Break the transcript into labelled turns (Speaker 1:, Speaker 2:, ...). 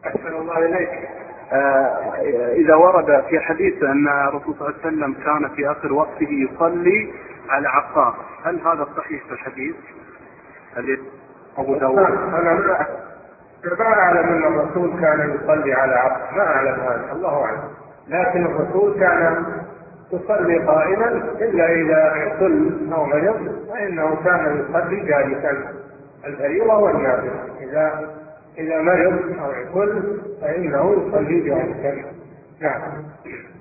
Speaker 1: أحسن الله إليك.
Speaker 2: إذا ورد في حديث أن الرسول صلى الله عليه وسلم كان في آخر وقته يصلي على عقار، هل هذا صحيح في الحديث؟ حديث أبو داود.
Speaker 1: أنا ما أعلم أن الرسول كان يصلي على عقار، ما أعلم هذا، الله أعلم. لكن الرسول كان يصلي قائما إلا إذا عطل أو مرض، فإنه كان يصلي جالسا الفريضة والنافلة. إذا مرض أو عطل فإنه يصلي جالسا. نعم.